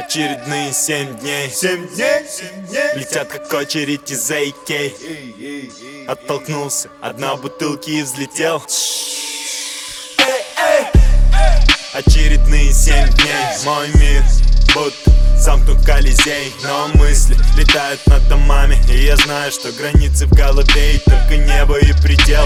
Очередные 7 дней летят как очередь из AK. Оттолкнулся от дна бутылки и взлетел. Очередные 7 дней. Мой мир будто замкнут Колизей, но мысли летают над домами, и я знаю, что границы в голове, и только небо и предел.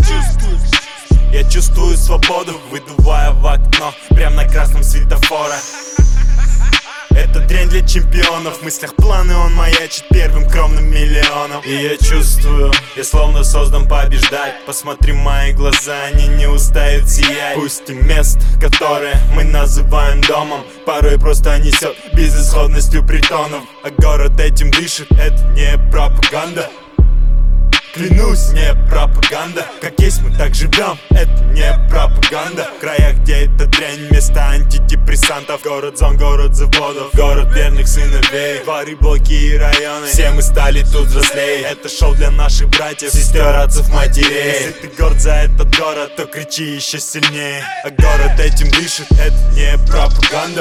Я чувствую свободу, выдувая в окно прям на красном светофоре. Это дрянь для чемпионов, в мыслях планы он маячит первым кровным миллионом. И я чувствую, я словно создан побеждать. Посмотри в мои глаза, они не устают сиять. Пусть и место, которое мы называем домом, порой просто несет безысходностью притонов. А город этим дышит, это не пропаганда. Клянусь, не пропаганда. Как есть, мы так живем, это не пропаганда. В краях, где эта дрянь, место антидепрессантов. Город зон, город заводов, город верных сыновей. Дворы, блоки и районы, все мы стали тут взрослей. Это шоу для наших братьев, сестер, отцов, матерей. Если ты горд за этот город, то кричи еще сильнее. А город этим дышит, это не пропаганда.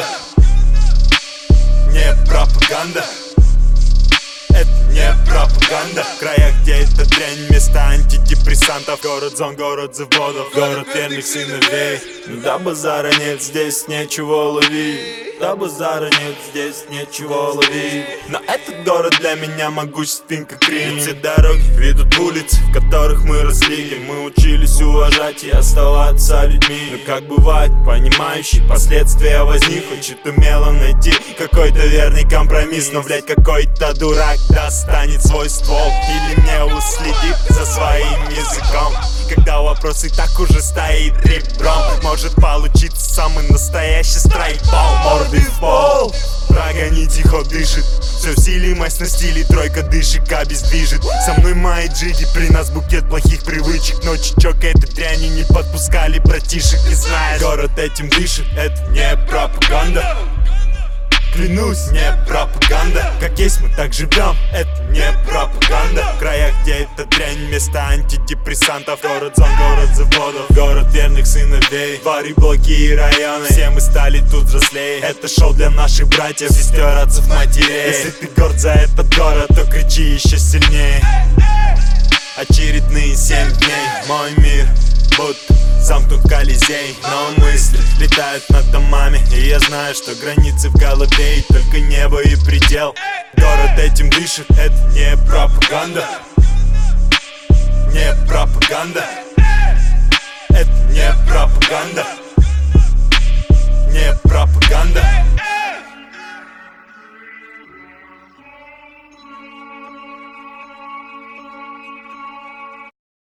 Не пропаганда. Это не пропаганда. В краях, где эта дрянь, место антидепрессантов. Город зон, город заводов, город верных сыновей. Да базара нет, здесь нечего ловить. Да базара нет, здесь нечего ловить. Но этот город для меня могуществен как Рим. Все дороги ведут в улицы, в которых мы росли. Мы учились уважать и оставаться людьми. Но как бывает, понимающий последствия возни, хочет умело найти какой-то верный компромисс. Но, блять, какой-то дурак достанет свой ствол или не уследит за своим языком. Когда вопрос и так уже стоит ребром, может получиться самый настоящий страйкбол. Морды в пол, прогоните, хоп дышит. Все в силе, мазь на стиле, тройка дышит, обездвижит. Со мной мои джиги, при нас букет плохих привычек. Но чечок этой дряни не подпускали братишек. И знаешь, город этим дышит, это не пропаганда. Клянусь, не пропаганда. Как есть, мы так живем, это не пропаганда. В краях, где эта дрянь, место антидепрессантов. Город зон, город заводов, город верных сыновей. Дворы, блоки и районы, все мы стали тут взрослей. Это шоу для наших братьев, сестер, отцов, матерей. Если ты горд за этот город, то кричи еще сильнее. Очередные 7 дней. Мой мир будто замкнут Колизей, но мысли летают над домами, и я знаю, что границы в голове, и только небо и предел. Город этим дышит, это не пропаганда. Не пропаганда. Это не пропаганда.